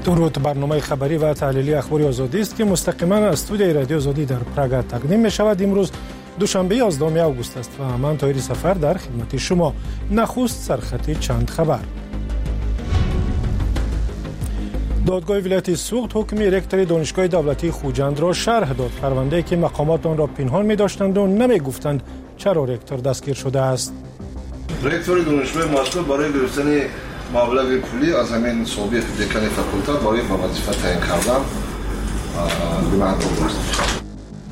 درود. برنامه خبری و تحلیلی اخبار آزادی است که مستقیما از استودیوی رادیو آزادی در پراگ تقدیم می شود. امروز دوشنبه 11 آگوست است و من طاهر سفر در خدمت شما. نخست سرخط چند خبر. دادگاه ولایت سوخت حکم رکتور دانشگاه دولتی خوجند را شرح داد. پرونده‌ای که مقامات آن را پنهان می داشتند و نمی گفتند چرا رکتور دستگیر شده است. رکتور دانشگاه ماسکو برای گرفتن مبلغ پولی از همین سابق دکان فاکولته برای به وظیفه تعیین کردن به من گذاشت.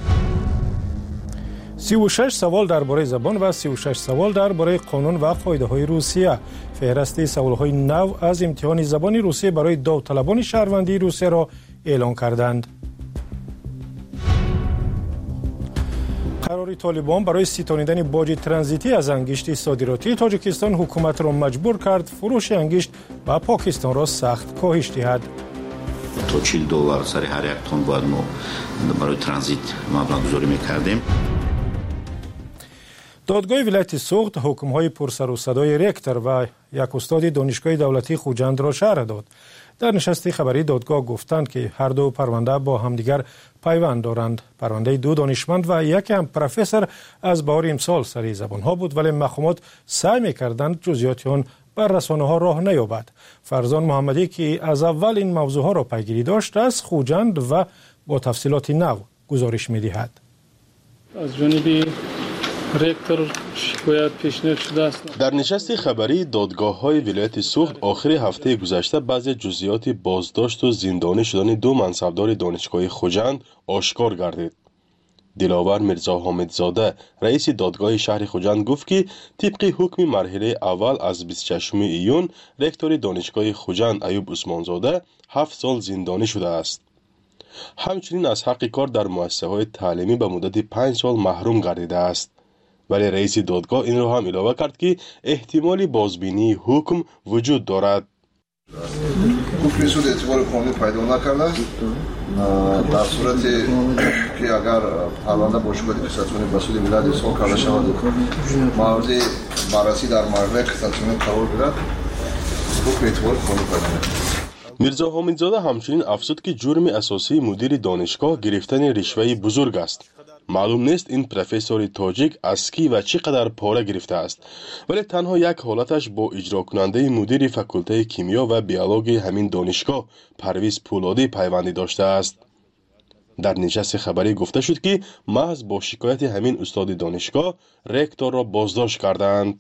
36 سوال درباره زبان و 36 سوال درباره قانون و قاعده‌های روسیه. فهرست سوال‌های نو از امتحان زبان روسیه برای داوطلبان شهروندی روسیه را اعلام کردند. قرار طالبان برای ستانیدن باج ترانزیتی از انگشت صادراتی تاجیکستان حکومت را مجبور کرد فروش انگشت و پاکستان را سخت کاهش دهد. تا $40 سر هر یک تن باید ما برای ترانزیت مبلغ گذاری می‌کردیم. دادگاه ولایت سوخت حکم‌های پرسر و صدای رکتور و یک استاد دانشگاه دولتی خوجند را شرح داد. در نشست خبری دادگاه گفتند که هر دو پرونده با همدیگر پیوند دارند. پرونده دو دانشمند و یک هم پروفسور از بهار امسال سری زبان‌ها بود، ولی مقامات سعی می‌کردند جزئیات آن بر رسانه‌ها راه نیابد. فرزان محمدی که از اول این موضوعها را پیگیری داشت از خوجند و با تفصیلات نو گزارش می‌دهد. از جانب رکتور شکایت پیشنهاد شده است. در نشست خبری دادگاه‌های ولایت سوخت آخر هفته گذشته بعضی جزئیات بازداشت و زندانی شدن دو منصبدار دانشگاه خوجند آشکار گردید. دلاور میرزا حامدزاده رئیس دادگاه شهر خوجند گفت که طبق حکم مرحله اول از 26 ایون رکتور دانشگاه خوجند ایوب عثمانزاده 7 سال زندانی شده است. همچنین از حق کار در مؤسسه‌های تعلیمی به مدت 5 سال محروم گردیده است. ولی رئیس دادگاه این را هم علاوه کرد که احتمال بازبینی حکم وجود دارد. حکم سود اعتبار قانونی پیدا نکرده در صورتی که اگر پرونده با شبهه کساتونی به سود ملت احصال کرده شود مورد بررسی در مرحله کساتونی قرار گیرد، حکم اعتبار قانونی پیدا نکرد. میرزا حامدزاده همچنین افزود که جرم اساسی مدیر دانشگاه گرفتن رشوه بزرگ است. معلوم نیست این پروفسور تاجیک از کی و چقدر پاره گرفته است، ولی تنها یک حالتش با اجرا کننده مدیر فاکولته کیمیا و بیولوژی همین دانشگاه پرویز پولادی پیوندی داشته است. در نشست خبری گفته شد که محض با شکایت همین استاد دانشگاه رکتور را بازداشت کردند.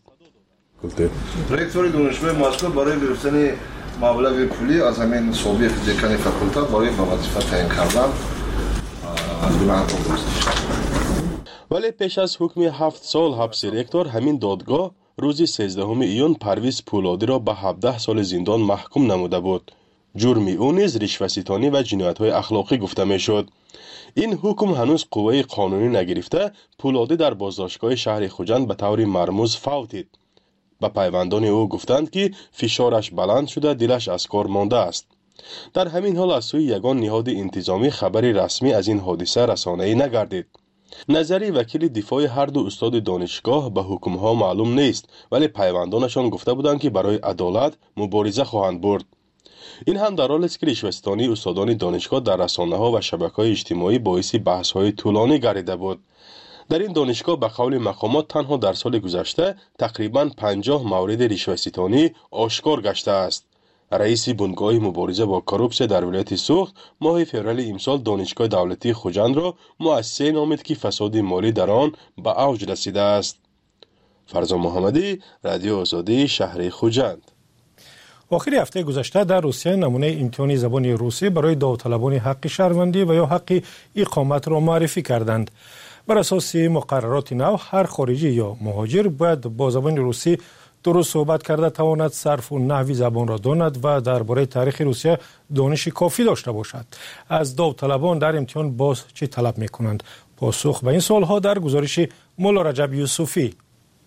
رکتور دانشگاه ماسکو برای گرفتن مبلغ پولی از همین سابق دکان فاکولته برای به وظیفه تعیین کردن به من گذاشت. ولی پیش از حکم 7 سال حبس رکتور همین دادگاه روز 13 ایون پرویز پولادی را به 17 سال زندان محکوم نموده بود. جرم او نیز رشوه‌ستانی و جنایت‌های اخلاقی گفته می‌شد. این حکم هنوز قوه قانونی نگرفته. پولادی در بازداشتگاه شهر خوجند به طور مرموز فوتید. به پیوندان او گفتند که فشارش بلند شده، دلش از کار مانده است. در همین حال از سوی یگان نهاد انتظامی خبری رسمی از این حادثه رسانه‌ای نگردید. نظری وکیل دفاع هر دو استاد دانشگاه به حکمها معلوم نیست، ولی پیوندانشان گفته بودند که برای عدالت مبارزه خواهند برد. این هم در حالی است که رشوه‌ستانی استادان دانشگاه در رسانه‌ها و شبکه‌های اجتماعی باعث بحث‌های طولانی گردیده بود. در این دانشگاه به قول مقامات تنها در سال گذشته تقریباً 50 مورد رشوه‌ستانی آشکار گشته است. رئیس بنگاه مبارزه با کروپسیون در ولایت سوخت ماه فوریه امسال دانشگاه دولتی خوجند را مؤسسه نامید که فساد مالی در آن به اوج رسیده است. فرزان محمدی، رادیو آزادی، شهر خوجند. آخر هفته گذشته در روسیه نمونه امتحان زبان روسی برای داوطلبان حق شهروندی و یا حق اقامت را معرفی کردند. بر اساس مقررات نو هر خارجی یا مهاجر باید با زبان روسی درست صحبت کرده تواند صرف و نحوی زبان را داند و درباره تاریخ روسیه دانش کافی داشته باشد. از داوطلبان در امتحان باز چه طلب میکنند؟ پاسخ به این سوالها در گزارش مولا رجب یوسفی.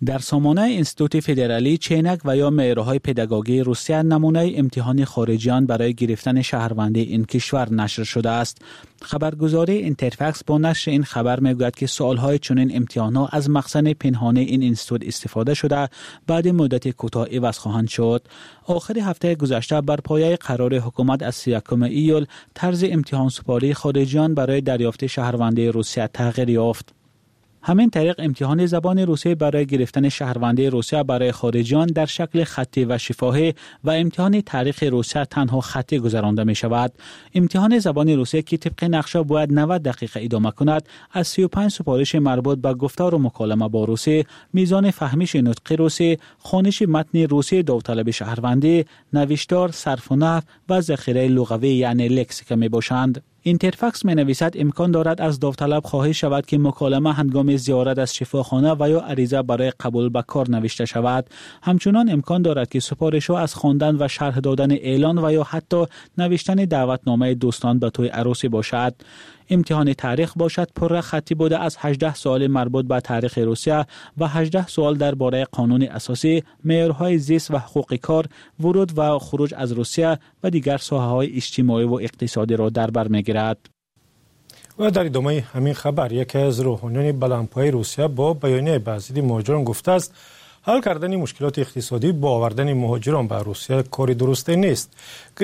در سامانه انستیتوت فدرالی چینک و یا معیارهای پداگوژی روسیه نمونه امتحان خارجیان برای گرفتن شهروندی این کشور نشر شده است. خبرگزاری اینترفکس با نشر این خبر میگوید که سوالهای چنین امتحانات از مخزن پنهانی این انستیتوت استفاده شده بعد مدت کوتاه عوض خواهند شد. آخر هفته گذشته بر پایه قرار حکومت از 31 ایول طرز امتحان سپاری خارجیان برای دریافت شهروندی روسیه تغییر یافت. همین طریق امتحان زبان روسی برای گرفتن شهروندی روسیه برای خارجیان در شکل خطی و شفاهی و امتحان تاریخ روسیه تنها خطی گذرانده می شود. امتحان زبان روسی که طبق نقشه باید 90 دقیقه ادامه کند، از 35 سپارش مربوط به گفتار و مکالمه با روسی، میزان فهمیش نطق روسی، خوانش متن روسی داوطلب شهروندی، نوشتار، صرف و نحو و ذخیره لغوی یعنی لکسیک می باشند. اینترفکس می نویسد امکان دارد از داوطلب خواهش شود که مکالمه هنگام زیارت از شفاخانه و یا عریضه برای قبول به کار نوشته شود. همچنان امکان دارد که سپارش ها از خواندن و شرح دادن اعلان و یا حتی نوشتن دعوتنامه دوستان به توی عروسی باشد. امتحان تاریخ باشد پر خطی بوده از 18 سوال مربوط به تاریخ روسیه و 18 سوال درباره قانون اساسی، معیارهای زیست و حقوق کار، ورود و خروج از روسیه و دیگر ساحه‌های اجتماعی و اقتصادی را در بر می‌گیرد. و در ادامه همین خبر یکی از روحانیان بلندپایه روسیه با بیانیه به ضد مهاجران گفته است حل کردن مشکلات اقتصادی با آوردن مهاجران به روسیه کاری درسته نیست.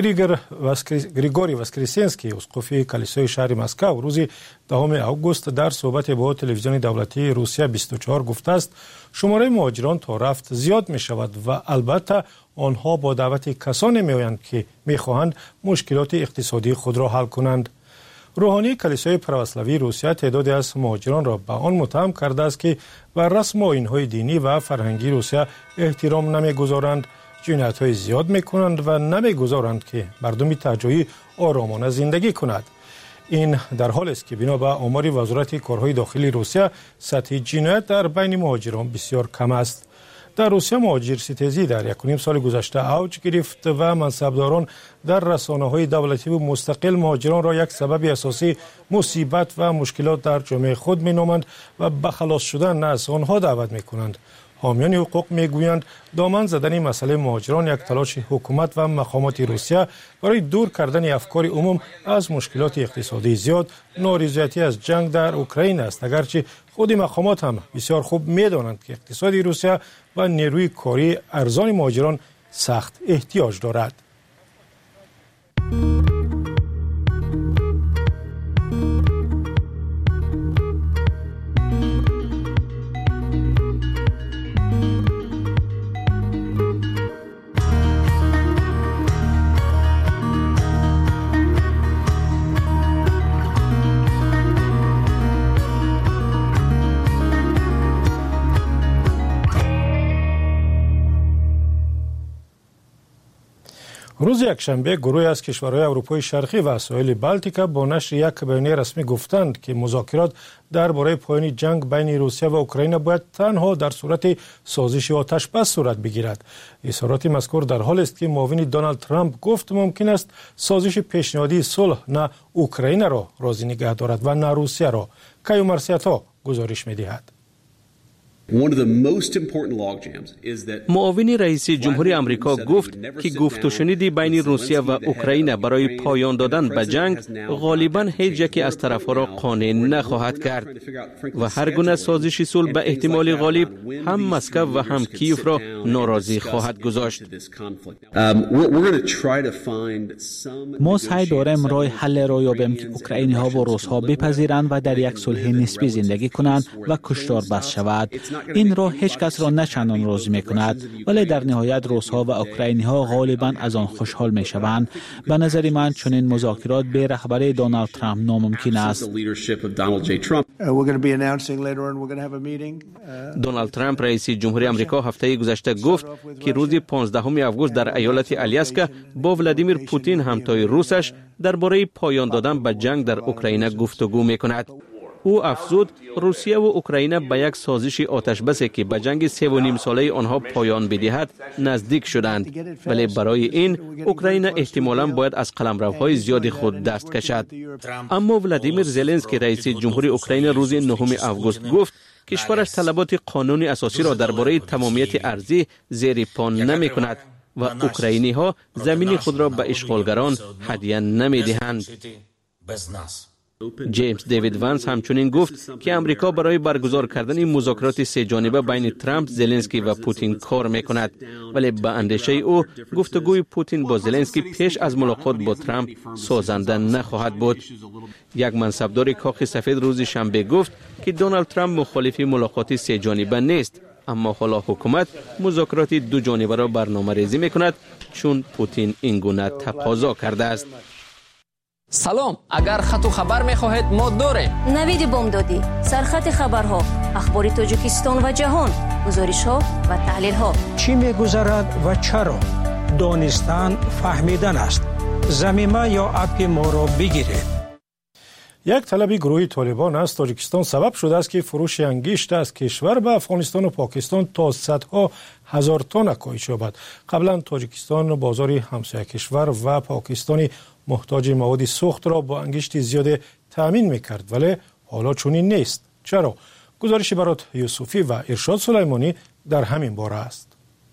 گریگوری واسکریسینسکی اسقف کلیسای شهر مسکو روز 10 آگوست در صحبت با تلویزیون دولتی روسیه 24 گفته است شماره مهاجران تا رفت زیاد می شود و البته آنها با دعوت کسانی می آیند که می خواهند مشکلات اقتصادی خود را حل کنند. روحانی کلیسای پروسلاوی روسیه تعدادی از مهاجران را به آن متهم کرده است که بر رسم و آیین‌های دینی و فرهنگی روسیه احترام نمی‌گذارند، جنایت‌های زیاد می‌کنند و نمی‌گذارند که مردم ته‌جایی آرامانه زندگی کند. این در حالی است که بنا به آمار وزارت کارهای داخلی روسیه سطح جنایت در بین مهاجران بسیار کم است. در روسیه مهاجرستیزی در 1.5 سال گذشته اوج گرفت و منصبداران در رسانه‌های دولتی و مستقل مهاجران را یک سبب اساسی مصیبت و مشکلات در جامعه خود می‌نامند و به خلاص شدن از آنها دعوت می‌کنند. حامیان حقوق میگویند دامن زدن مسئله مهاجران یک تلاش حکومت و مقامات روسیه برای دور کردن افکار عموم از مشکلات اقتصادی زیاد، نارضایتی از جنگ در اوکراین است، اگرچه خود مقامات هم بسیار خوب می‌دانند که اقتصاد روسیه و نیروی کاری ارزان مهاجران سخت احتیاج دارد. روز یکشنبه گروهی از کشورهای اروپای شرقی و ساحل بالتیک با نشر یک بیانیه رسمی گفتند که مذاکرات درباره پایان جنگ بین روسیه و اوکراین باید تنها در صورت سازش آتش بس صورت بگیرد. اظهارات مذکور در حالی است که معاون دونالد ترامپ گفت ممکن است سازش پیشنهادی صلح نه اوکراین را راضی نگه دارد و نه روسیه را. کیومرسیتا گزارش می‌دهد. معاون رئیس جمهوری آمریکا گفت که گفت و شنیدی بین روسیه و اوکراین برای پایان دادن به جنگ غالباً هیچ یکی از طرفها را قانع نخواهد کرد و هر گونه سازش صلح به احتمال غالب هم مسکو و هم کیف را ناراضی خواهد گذاشت. ما سعی داریم راه حل را یابیم که اوکراینی ها و روس ها بپذیرند و در یک صلح نسبی زندگی کنند و کشتار بس شود. این راه هیچ کس را نچندان راضی می کند، ولی در نهایت روس ها و اوکراینی ها غالبا از آن خوشحال می شوند. به نظر من چنین مذاکرات به رهبری دونالد ترامپ ناممکن است. دونالد ترامپ رئیس جمهوری آمریکا هفته گذشته گفت که روز 15 آگوست در ایالت آلیاسکا با ولادیمیر پوتین همتای روسش درباره پایان دادن به جنگ در اوکراین گفتگو می کند. او افزود روسیه و اوکراین به یک سازش آتش بسی که به جنگ 3.5 ساله آنها پایان بدهد نزدیک شدند، ولی برای این اوکراین احتمالاً باید از قلمروهای زیاد خود دست کشد. اما ولادیمیر زلنسکی رئیس جمهوری اوکراین روز 9 آگوست گفت کشورش طلبات قانون اساسی را درباره تمامیت ارضی زیر پا نمی کند و اوکراینی ها زمین خود را به اشغالگران هدیه نمی دهند. جیمز دیوید وانس همچنین گفت که امریکا برای برگزار کردن مذاکرات سه جانبه بین ترامپ، زلنسکی و پوتین کار میکند، ولی به اندیشه او گفتگوی پوتین با زلنسکی پیش از ملاقات با ترامپ سازنده نخواهد بود. یک منصبدار کاخ سفید روز شنبه گفت که دونالد ترامپ مخالف ملاقات سه جانبه نیست، اما حالا حکومت مذاکرات دو جانبه را برنامه‌ریزی میکند چون پوتین این گونه تقاضا کرده است. سلام، اگر خط و خبر می‌خواهید ما داریم. نوید بامدادی، سرخط خبرها، اخبار تاجیکستان و جهان، گزارش‌ها و تحلیل‌ها. چی می‌گذرد و چرا؟ دانستن فهمیدن است. زمینه یا اپ ما را بگیرید. یک طلب گروهی طالبان از تاجیکستان سبب شده است که فروش انگشت از کشور به افغانستان و پاکستان تا صدها هزار تن کاهش یابد. قبلا تاجیکستان بازار همسایه کشور و پاکستانی محتاج مواد سوخت را با انگشت زیاد تامین میکرد، ولی حالا چنین نیست. چرا؟ گزارشی برات یوسفی و ارشاد سلیمانی در همین باره است.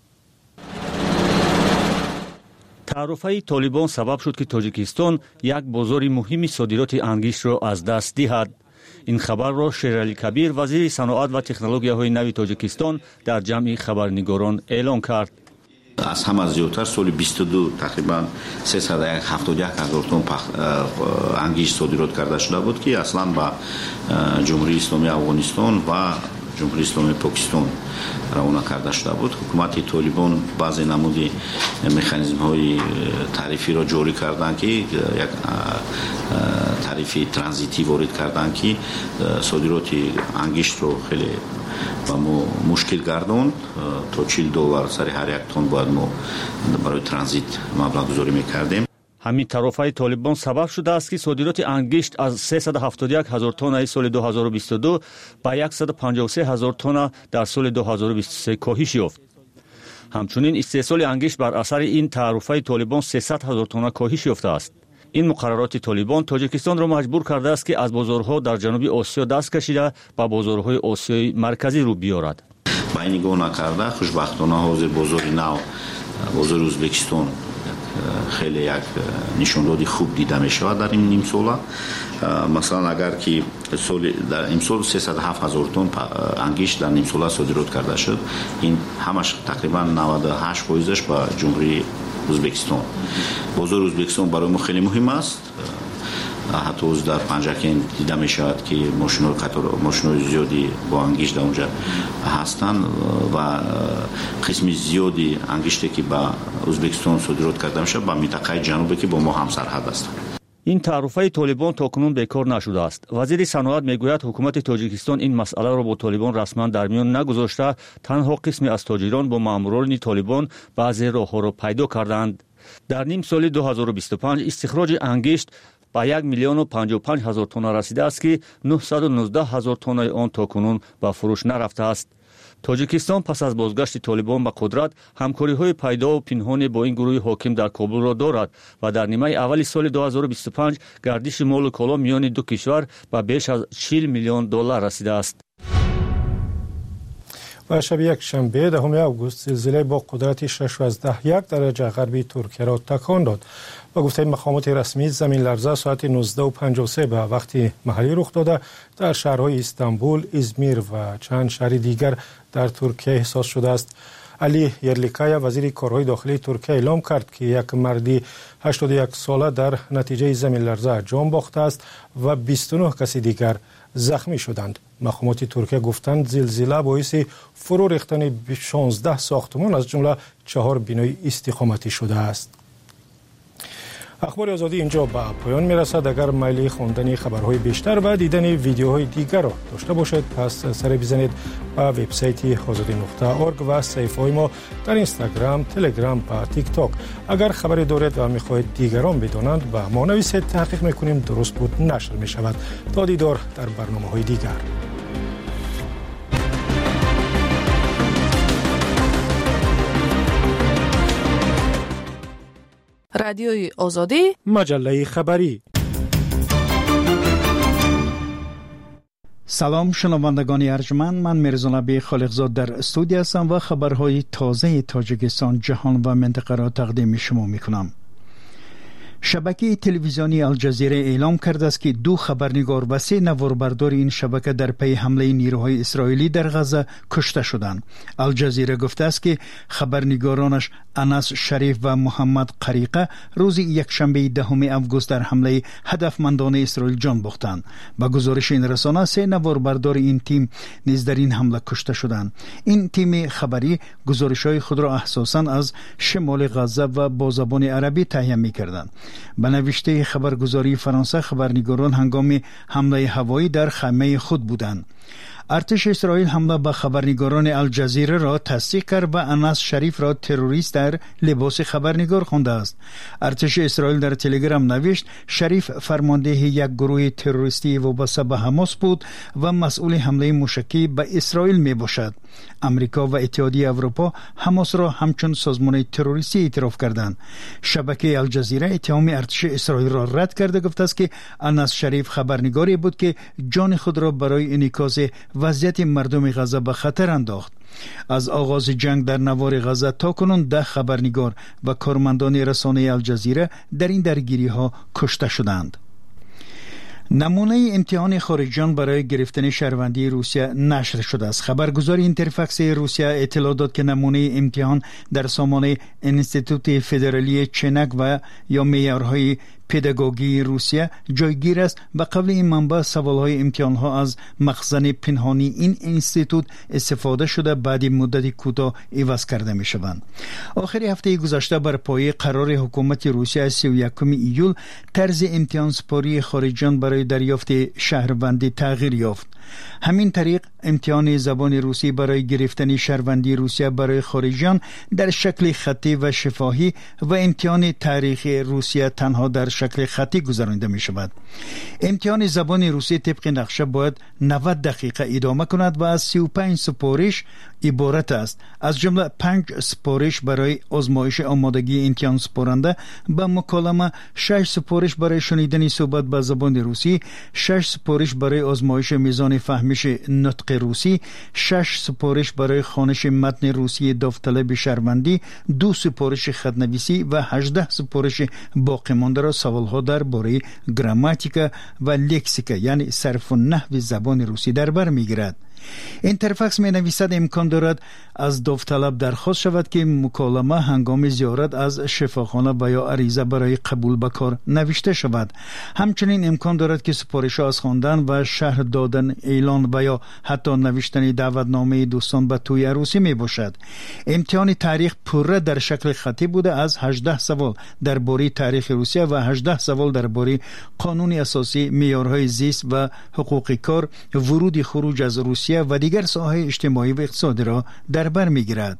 تعرفه طالبان سبب شد که تاجیکستان یک بازار مهم صادرات انگشت را از دست دهد. این خبر را شیرعلی کبیر، وزیر صنعت و تکنولوژی‌های نوی تاجیکستان، در جمع خبرنگاران اعلام کرد. از همه زیادتر سال 22 تقریبا 371,000 تن انگشت صادرات کرده شده بود که اصلا با جمهوری اسلامی افغانستان و جمهوری اسلامی پاکستان روانه کرده شده بود. حکومت طالبان بعضی نمودی مکانیزم های تعریفی را جاری کردند که یک تعریفی ترانزیتی وارد کردند که صادرات انگشت رو خیلی و ما مشکل گردوند. تا $40 سر هر یک تن باید ما برای ترانزیت مبلغ گذاری میکردیم. همین تعرفه طالبان سبب شده است که صادرات انگشت از 371,000 تن سال 2022 به 153,000 تن در سال 2023 کاهش یافت. همچنین استحصال انگشت بر اثر این تعرفه طالبان 300,000 تن کاهش یافته است. این مقررات طالبان تاجیکستان را مجبور کرده است که از بازارها در جنوب آسیا دست کشیده به بازارهای آسیای مرکزی رو بیارد. با این نگاه نکرده خوشبختانه حاضر بازار نو، بازار ازبکستان خیلی یک نشاندهی خوب دیده می شود در این نیم ساله. مثلا اگر که در این سال 307,000 تن انگشت در نیم ساله صادرات کرده شد، این همش تقریبا 98% با جمهوری ازبکستان. بازار ازبکستان برای ما خیلی مهم است. حتی از در پنجکین دیده می شود که ماشین‌های زیادی با انگشت در اونجا هستند و قسم زیادی انگشتی که با ازبکستان صادرات کرده میشه با منطقه جنوبی که با ما هم سرحد است. این تعرفه طالبان تاکنون بیکار نشده است. وزیر صنعت میگوید حکومت تاجیکستان این مسئله را با طالبان رسما در میان نگذاشته، تنها قسمی از تاجران با ماموران طالبان بعضی راهها را پیدا کردند. در نیم سال 2025 استخراج انگشت با 1,055,000 تن رسیده است که 919,000 تن آن تاکنون به فروش نرفته است. تاجیکستان پس از بازگشت طالبان به قدرت همکاری‌های پیدا و پنهانی با این گروه حاکم در کابل را دارد و در نیمه اول سال 2025 گردش مال و کالا میان دو کشور به بیش از $40 میلیون رسیده است. و شب یک شنبه 10 آگوست زلزله با قدرت 6.1 درجه غربی ترکیه را تکان داد. با گفته مقامات رسمی زمین لرزه ساعت 19:53 به وقت محلی رخ داده در شهرهای استانبول، ازمیر و چند شهر دیگر در ترکیه احساس شده است. علی یرلیکایا وزیر کارهای داخلی ترکیه اعلام کرد که یک مردی 81 ساله در نتیجه زمین لرزه جان باخته است و 29 کسی دیگر زخمی شدند. مقامات ترکیه گفتند زلزله باعث فرو ریختن 16 ساختمان از جمله 4 بنای استقامتی شده است. اخبار آزادی اینجا به پایان میرسد. اگر میل خواندن خبرهای بیشتر و دیدن ویدیوهای دیگر را داشته باشید پس سر بزنید به وبسایت azadi.org و صفحه‌های ما در اینستاگرام، تلگرام و تیک تاک. اگر خبری دارید و میخواهید دیگران بدانند به ما نویسید، تحقیق میکنیم درست بود نشر میشود. تا دیدار در برنامه‌های دیگر. رادیوی آزادی، مجله خبری. سلام شنوندگان ارجمند، من میرزا نبی خالقزاد در استودیو هستم و خبرهای تازه تاجیکستان، جهان و منطقه را تقدیم شما میکنم. شبکه تلویزیونی الجزیره اعلام کرده است که 2 خبرنگار و 3 نواربردار این شبکه در پی حمله نیروهای اسرائیلی در غزه کشته شدند. الجزیره گفته است که خبرنگارانش انس شریف و محمد قریقه روز یکشنبه 10 آگوست در حمله هدفمندانه اسرائیل جان باختند. با گزارش این رسانه 3 نواربردار این تیم نیز در این حمله کشته شدند. این تیم خبری گزارش‌های خود را اساساً از شمال غزه و با زبان عربی تهیه می‌کردند. به نوشته خبرگزاری فرانسه، خبرنگاران هنگام حمله هوایی در خیمه خود بودند. ارتش اسرائیل حمله به خبرنگاران الجزیره را تصدیق کرد و انس شریف را تروریست در لباس خبرنگار خوانده است. ارتش اسرائیل در تلگرام نوشت شریف فرمانده یک گروه تروریستی وابسته به حماس بود و مسئول حمله موشکی به اسرائیل می باشد. امریکا و اتحادیه اروپا حماس را همچون سازمان تروریستی اعتراف کردند. شبکه الجزیره اتهام ارتش اسرائیل را رد کرده گفته است که انس شریف خبرنگاری بود که جان خود را برای انعکاس وضعیت مردم غزه به خطر انداخت. از آغاز جنگ در نوار غزه تا کنون 10 خبرنگار و کارمندان رسانه الجزیره در این درگیری ها کشته شدند. نمونه امتحان خارجیان برای گرفتن شهروندی روسیه نشر شده است. خبرگزاری اینترفکس روسیه اطلاع داد که نمونه امتحان در سامانه انستیتوت فدرالی چنک و یا معیارهای پداگوژی روسیه جایگیر است. به قبل این منبع سوالهای امتحانها از مخزن پنهانی این انستیتوت استفاده شده بعد مدت کوتاه عوض کرده می شوند. آخر هفته گذشته بر پایه قرار حکومت روسیه 31 ایول طرز امتحان سپاری خارجیان برای دریافت شهروندی تغییر یافت. همین طریق امتحان زبان روسی برای گرفتن شهروندی روسیه برای خارجیان در شکل خطی و شفاهی و امتحان تاریخ روسیه تنها در شکل خطی گذرانده می شود. امتحان زبان روسی طبق نقشه باید 90 دقیقه ادامه کند و از 35 سپارش عبارت است، از جمله 5 سپارش برای آزمایش آمادگی امتحان سپارنده به مکالمه، 6 سپارش برای شنیدن صحبت به زبان روسی، 6 سپارش برای آزمایش میزان فهمش نطق روسی، 6 سپارش برای خوانش متن روسی داوطلب شهروندی، 2 سپارش خط‌نویسی و 18 سپارش باقی مانده را سوالها درباره گراماتیک و لکسیک یعنی صرف و نحو زبان روسی در بر میگیرد. اینترفکس می نویسد امکان دارد از داوطلب درخواست شود که مکالمه هنگام زیارت از شفاخانه و یا عریضه برای قبول به کار نوشته شود. همچنین امکان دارد که سپارش از خواندن و شرح دادن اعلان و یا حتی نوشتن دعوتنامه دوستان به توی عروسی می باشد. امتحان تاریخ پوره در شکل خطی بوده، از 18 سوال درباره تاریخ روسیه و 18 سوال درباره قانون اساسی، معیارهای زیست و حقوق کار، ورود خروج از روسیه و دیگر ساحه اجتماعی و اقتصادی را در بر میگیرد.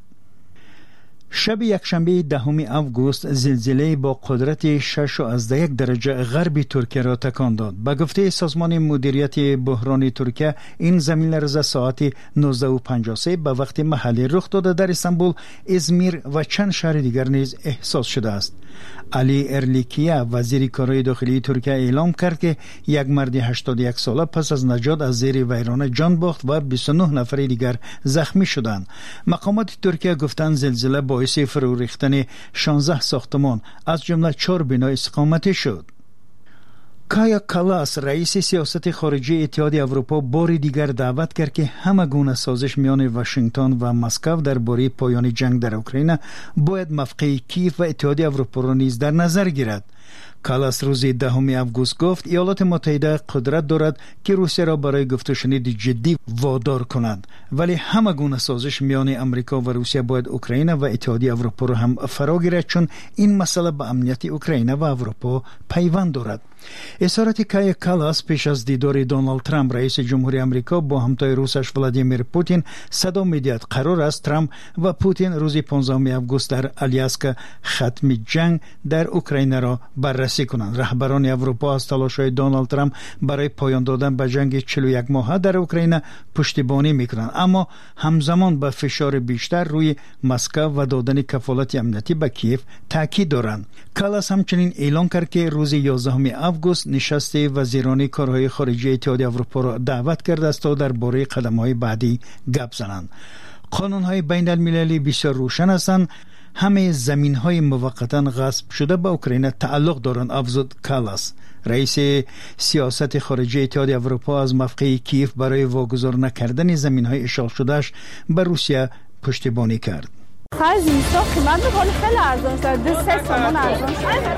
شب یکشنبه 10 آگوست زلزله با قدرت 6.1 درجه غرب ترکیه را تکان داد. به گفته سازمان مدیریت بحران ترکیه این زمین لرزه ساعت 19:53 به وقت محلی رخ داده. در استانبول، ازمیر و چند شهر دیگر نیز احساس شده است. علی ارلیکیا وزیر کارهای داخلی ترکیه اعلام کرد که یک مرد 81 ساله پس از نجات از زیر ویرانه جان باخت و 29 نفر دیگر زخمی شدند. مقامات ترکیه گفتند زلزله باعث فرو ریختن 16 ساختمان از جمله 4 بنا استقامتی شد. کایا کالاس رئیس سیاست خارجی اتحاد اروپا بار دیگر دعوت کرد که همه گونه سازش میان واشنگتن و مسکو درباره پایان جنگ در اوکراین باید موقع کیف و اتحاد اروپا را نیز در نظر گیرد. کالاس روز 10 آگوست گفت ایالات متحده قدرت دارد که روسیه را برای گفت و شنید جدی وادار کند، ولی همه گونه سازش میان امریکا و روسیه باید اوکراین و اتحادیه اروپا را هم فرا گیرد، چون این مسئله به امنیت اوکراین و اروپا پیوند دارد. اظهارات کایا کالاس پیش از دیدار دونالد ترامپ رئیس جمهوری امریکا با همتای روسش ولادیمیر پوتین صدا می‌دهد قرار است ترامپ و پوتین روز 15 آگوست در آلیاسکا ختم جنگ در اوکراین را بررسی کنند. رهبران اروپا از تلاش‌های دونالد ترامپ برای پایان دادن به جنگ 41 ماهه در اوکراین پشتیبانی میکنند، اما همزمان به فشار بیشتر روی مسکو و دادن کفالت امنیتی به کیف تاکید دارند. کالاس همچنین اعلام کرد که روز 11 آگوست نشست وزیران کارهای خارجه اتحادیه اروپا را دعوت کرده است تا درباره قدم‌های بعدی گپ زنند. قانون‌های بین المللی بسیار روشن هستند. همه زمین‌های موقتاً غصب شده به اوکراین تعلق دارند، افزود کالاس. رئیس سیاست خارجه اتحادیه اروپا از موقع کیف برای واگذار نکردن زمین‌های اشغال شدهش به روسیه پشتیبانی کرد. خزینستا قیمت میکنه خیلی ارزان شد، 2-3 تومان ارزان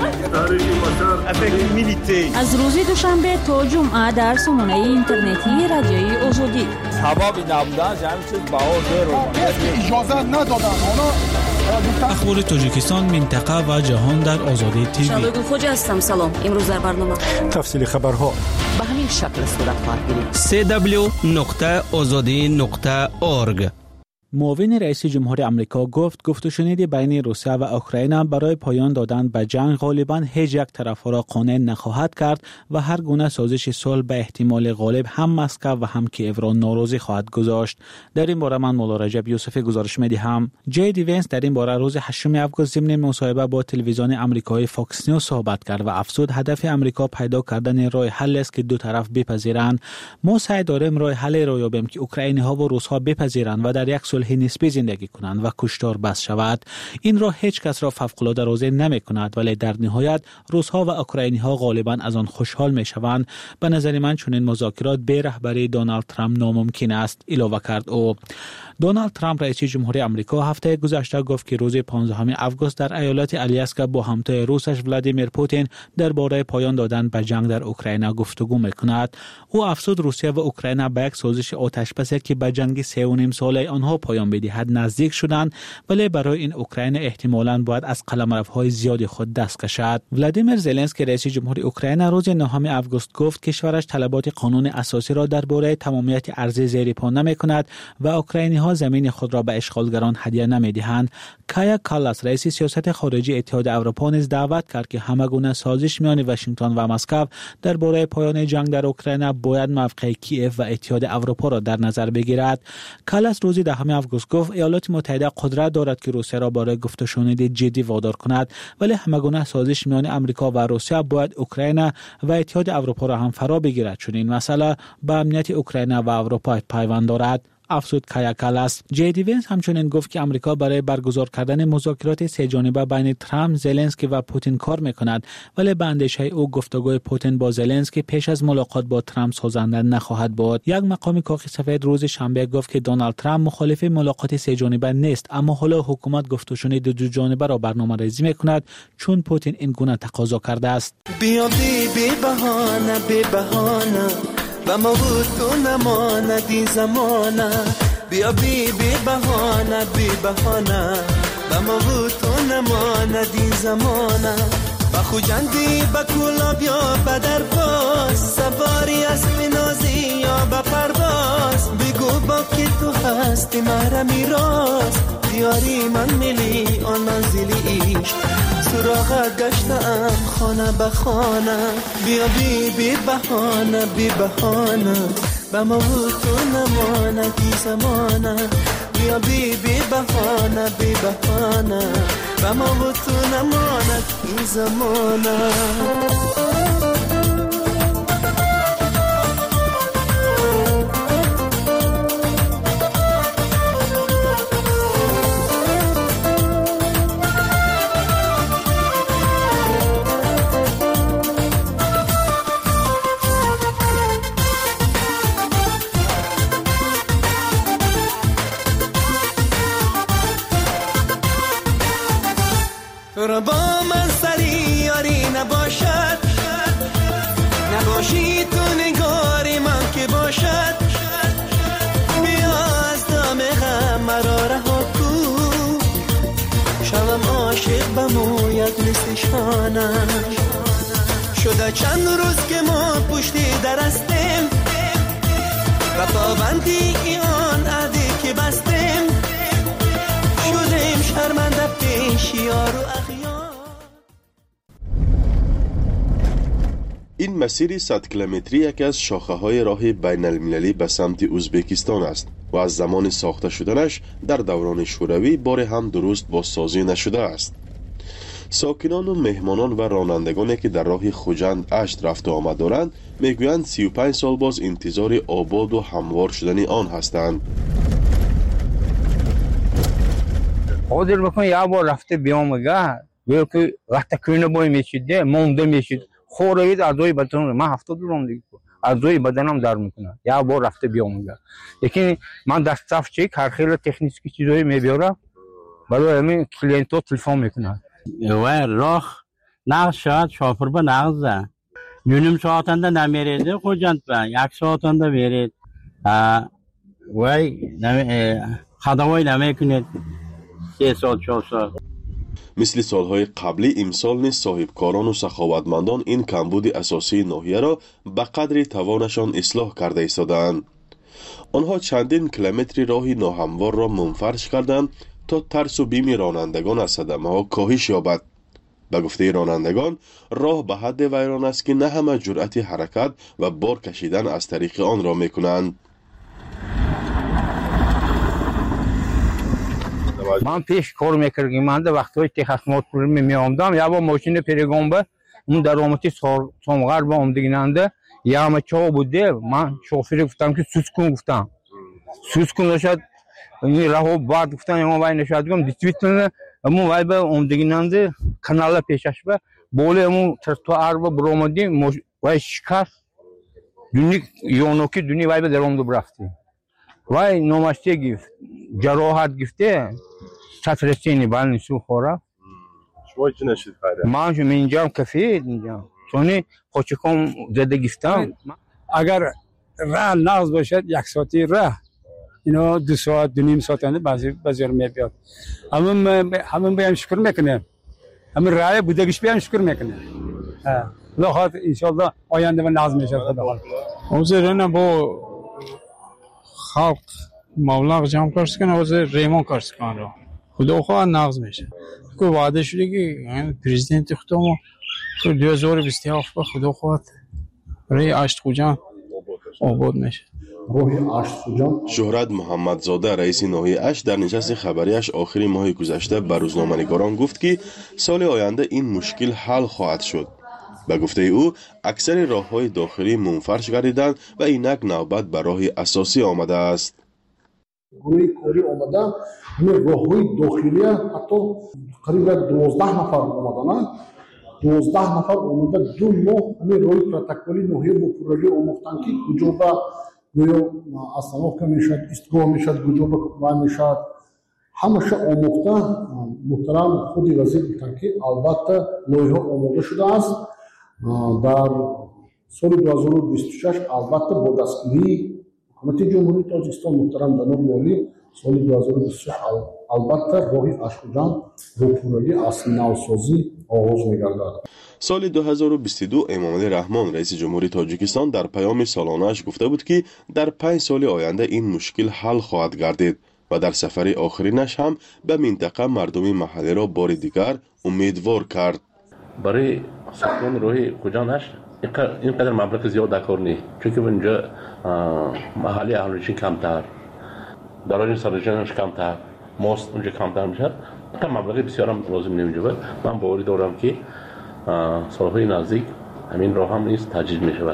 شد. از روز دوشنبه تا جمعه در سامانه اینترنتی رادیوی آزادی سبابی نبودن جمعی چیز باور رو اجازه ندادن. اخبار تاجیکستان، منطقه و جهان در آزادی تیوی. شبگو خوجا هستم. سلام. امروز در برنامه تفصیل خبرها به همین شکل صورت خواهد گرفت. www.azadi.org. معاون رئیس جمهور آمریکا گفت و شنیدی بین روسیه و اوکراین برای پایان دادن به جنگ غالباً هیچ یک طرف را قانع نخواهد کرد و هر گونه سازش صلح به احتمال غالب هم مسکو و هم کیف را ناراضی خواهد گذاشت. در این باره من مولا رجب یوسفی گزارش می‌دهم. جی دی وینس در این باره روز 8 آگوست ضمن مصاحبه با تلویزیون آمریکایی فاکس نیوز صحبت کرد و افزود هدف آمریکا پیدا کردن راه حل است که دو طرف بپذیرند. ما سعی داریم راه حل را یابیم که اوکراینی‌ها و روس‌ها بپذیرند و در یک صلح نسبی زندگی کنند و کشتار بس شود. این را هیچ کس را فوق‌العاده راضی نمی‌کند، ولی در نهایت روس‌ها و اوکراینی‌ها غالباً از آن خوشحال می‌شوند. به نظر من چنین مذاکرات به رهبری دونالد ترامپ ناممکن است، اضافه کرد او. دونالد ترامپ رئیس جمهور آمریکا هفته گذشته گفت که روز 15 آگوست در ایالت آلیاسکا با همتای روسش ولادیمیر پوتین درباره پایان دادن به جنگ در اوکراین گفتگو می‌کند. او افزود روسیه و اوکراین به یک سازش آتش‌بسی که به جنگ 3.5 ساله آنها پایان بدهد نزدیک شدند، ولی برای این اوکراین احتمالاً باید از قلمروهای زیادی خود دست کشد. ولادیمیر زلنسکی رئیس جمهور اوکراین روز 9 آگوست گفت کشورش طلبات قانون اساسی را درباره تمامیت ارضی زیر پا نمی‌کند و اوکراینی‌ها زمین خود را به اشغالگران هدیه نمی‌دهند. کایا کالاس رئیس سیاست خارجی اتحادیه اروپا نیز دعوت کرد که همگونه سازش میان واشنگتن و مسکو درباره پایان جنگ در اوکراین باید موقع کیف و اتحادیه اروپا را در نظر بگیرد. کالاس روز 10 آگوست گفت ایالات متحده قدرت دارد که روسیه را برای گفت و شنود جدی وادار کند، ولی همگونه سازش میان آمریکا و روسیه باید اوکراین و اتحادیه اروپا را هم فرا بگیرد، چون این مسئله به امنیت اوکراین و اروپا پیوند دارد. افزود کایا کالاس. جی دی وینس همچنین گفت که آمریکا برای برگزار کردن مذاکرات سه جانبه بین ترامپ، زلنسکی و پوتین کار میکند، ولی به اندیشه او گفتگوی پوتین با زلنسکی پیش از ملاقات با ترامپ سازنده نخواهد بود. یک مقام کاخ سفید روز شنبه گفت که دونالد ترامپ مخالف ملاقات سه جانبه نیست، اما حالا حکومت گفت و شنود دو جانبه را برنامه‌ریزی میکند چون پوتین این گونه تقاضا کرده است. بیا بی بهانه و ما بود تو نماندی زمانه، بیا بی بهانه و ما بود تو نماندی زمانه، با خوجندی با کولا بیا بدر باز، سواری اسب نازی یا با پرواز، بگو با که تو هستی مرا میراز، دیاری من میلی آن منزلی عشق، سراغت گشتم خانه به خانه، بیا بی بهانه و ما بود تو نماندی زمانه، بیا بی بهانه و ما بود تو نماندی زمانه. تو با من سری یاری نباشی تو نگاری من که باشد، بیا از دام غم مرا رها کن، شوم عاشق بموید مثل شانش، شده چند روز که ما پشتی درستیم و پابندی آن عهدی که بستیم، شدیم شرمنده پیش یار و اخیار. این مسیر 100 کیلومتری یکی از شاخه‌های راه بین المللی به سمت ازبکستان است و از زمان ساخته شدنش در دوران شوروی بار هم درست بازسازی نشده است. ساکنان و مهمانان و رانندگانی که در راه خوجند اشت رفت و آمد دارند میگویند 35 سال باز انتظار آباد و هموار شدن آن هستند. حاضر بکن یا بار رفته بیامگه که وقت کنه بای میشیده مونده میشید خوروید اعضای بدنم من 70 روم دیگه اعضای بدنم در میکنه یا بار رفته بیامگه لیکن من در صف چک هر خیلی تکنیکی چیزایی میبیارم برای همین کلینتو تلفن میکنه و راه نقص شد شافر به نقص یونیم ساعتنده نمیرید خوجند به یک ساعتنده برید وای خداوی نمیکنید 3 سال 4 سال. مثل سالهای قبلی امسال نیز صاحبکاران و سخاوتمندان این کمبود اساسی ناحیه را به قدر توانشان اصلاح کرده ایستادند. آنها چندین کیلومتر راه ناهموار را منفرش کردند تا ترس و بیم رانندگان از صدمه ها کاهش یابد. به گفته رانندگان راه به حد ویران است که نه همه جرأت حرکت و بار کشیدن از طریق آن را میکنند. من پیش کار میکردم من در وقتی که خدمات میآمدم یا با ماشین پیرگامبه اون در آمتی سامغر با آمدگیننده یا همه چا بوده من شوفیر گفتم که سوز کن نشد این راه بعد گفتن اما وای نشد گفتم دیتویتن اما وای به آمدگیننده کانال پیشش به بوله امو ترتوار با برآمدی وای شکست دونی یونوکی دونی وای به درآمد برفتی وای نوماشته گفت جراحت گفته سطرسینی بالنی سو خورا شما چی نشید خیلی؟ من شما اینجا کفید اینجا چونی خوچکم زده گفتم اگر راه نقض باشد 1 ساعتی راه اینا 2 ساعت 2.5 ساعت بازار میبیاد همون بیام شکر میکنه همین راه بودگیش بیام شکر میکنه خدا خواهد انشالله آینده و نقض میشه خدا خواهد اوزه با خلق مبلغ جمع کرد کنه اوزه ریمون کرد کنه رو خدا خواهد نقض میشه که وعده شده که پریزیدنت خودمو که 2027 خدا خواهد رای اشت خوجان آباد میشه. شهرت محمدزاده رئیس ناحیه اشت در نشست خبریش آخر ماه گذشته به روزنامه‌نگاران گفت که سال آینده این مشکل حل خواهد شد. به گفته او اکثر راه‌های داخلی منفرش گردیدند و اینک نوبت به راه اساسی آمده است. گروه کاری آمده همین راه‌های داخلی حتی قریب 12 نفر آمدن 12 نفر آمده 2 ماه همین راه پروتکلی ناحیه بپوری آموختن که کجا به گویا اصلاح میشد استگاه میشد کجا به کار میشد همش آموخته محترم خود وزیر گفتن که البته لایحه آماده شده است در سال 2026 البته با دستگیری حکومت جمهوری تاجیکستان محترم جناب والی سال 2026 البته راه اشکوجان روپورایی اصل نوسازی آغاز می‌گردد. سال 2022 امامعلی رحمان رئیس جمهوری تاجیکستان در پیام سالانه‌اش گفته بود که در 5 سال آینده این مشکل حل خواهد گردید و در سفر آخرینش هم به منطقه مردم محلی را بار دیگر امیدوار کرد. برای ساختمان راه خوجانش اینقدر مبلغ زیاد در کار نیست چون که اونجا محلی اهالیشون کمتر دارای سرجانش کمتر ماست اونجا کمتر میشد اینقدر مبلغ بسیار هم لازم نمیشه. من باوری دارم که سالهای نزدیک همین راه هم نیست تجدید میشود.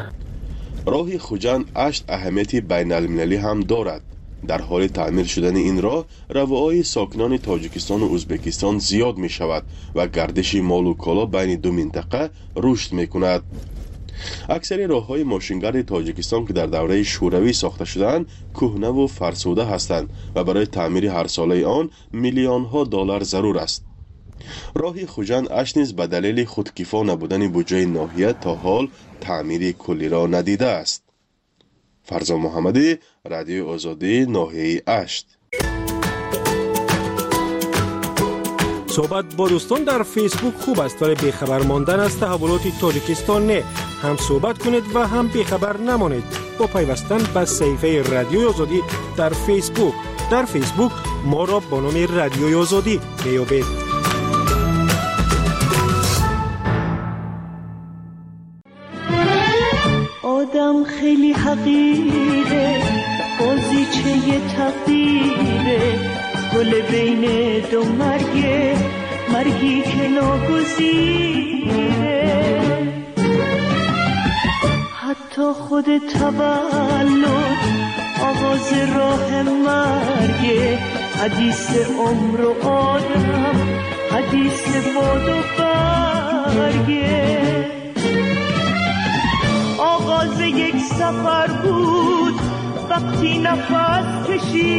راه خوجند اشت اهمیتی بین المللی هم دارد. در حال تعمیر شدن این راه روایای ساکنان تاجیکستان و ازبکستان زیاد می شود و گردش مال و کالا بین دو منطقه رشد می کند. اکثر راه‌های ماشینگرد تاجیکستان که در دوره شوروی ساخته شدند کهنه و فرسوده هستند و برای تعمیر هر ساله آن میلیون‌ها دلار ضرور است. راه خوجند اشت نیز به دلیل خودکفا نبودن بودجه ناحیه تا حال تعمیر کلی را ندیده است. فرزان محمدی، رادیو آزادی، ناحیه اشت. صحبت با دوستان در فیسبوک خوب است ولی بیخبر ماندن از تحولات تاجیکستان نه. هم صحبت کنید و هم بیخبر نمانید با پیوستن به صفحه رادیو آزادی در فیسبوک. در فیسبوک ما را با نام رادیو آزادی میابید. عالم خیلی حقیره، بازیچه تقدیره، گل بین دو مرگه، مرگی که ناگزیره. حتی خود تولد آغاز راه مرگه، حدیث عمر و آدم، حدیث باد و برگه. آغاز یک سفر بود وقتی نفس کشید